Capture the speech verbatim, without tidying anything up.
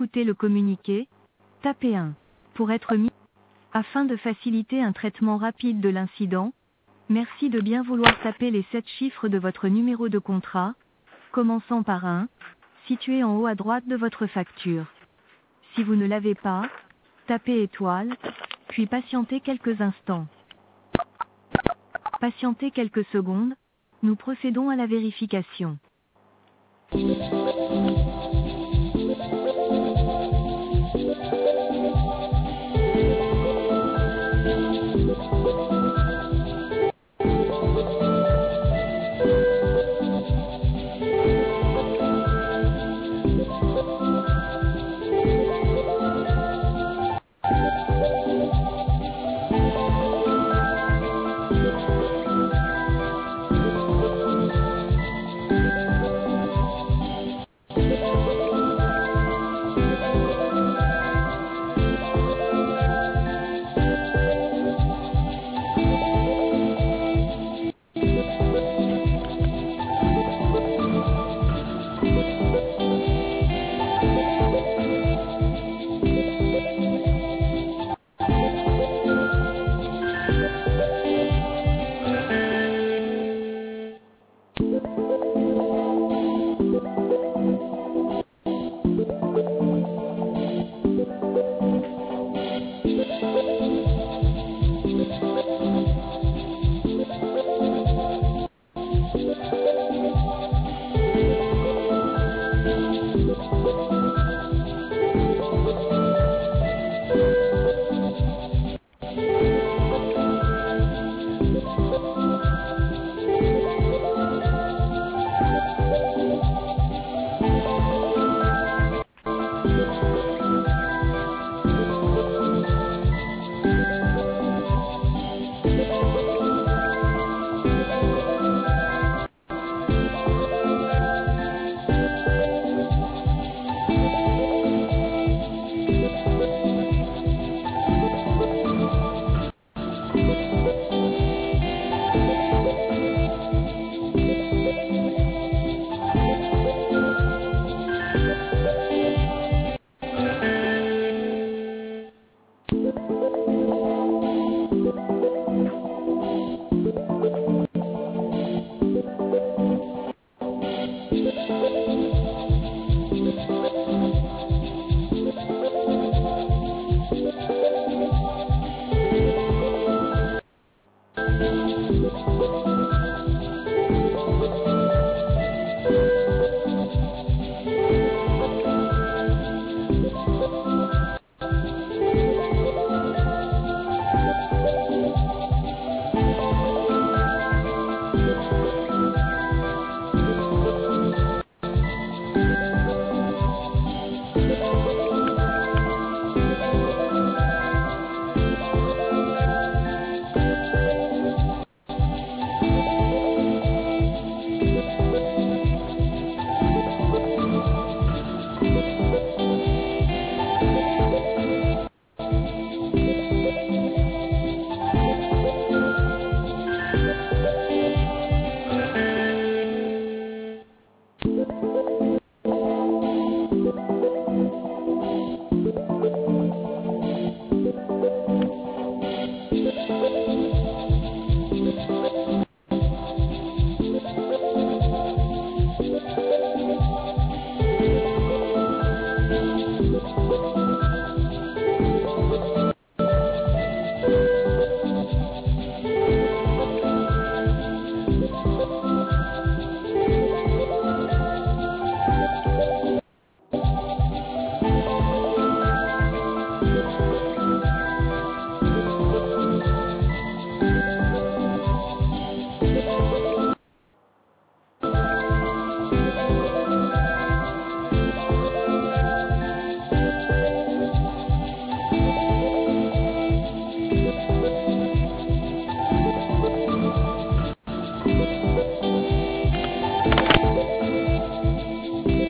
écouter le communiqué, tapez un. Pour être mis afin de faciliter un traitement rapide de l'incident, merci de bien vouloir taper les sept chiffres de votre numéro de contrat, commençant par un, situé en haut à droite de votre facture. Si vous ne l'avez pas, tapez étoile, puis patientez quelques instants. Patientez quelques secondes, nous procédons à la vérification.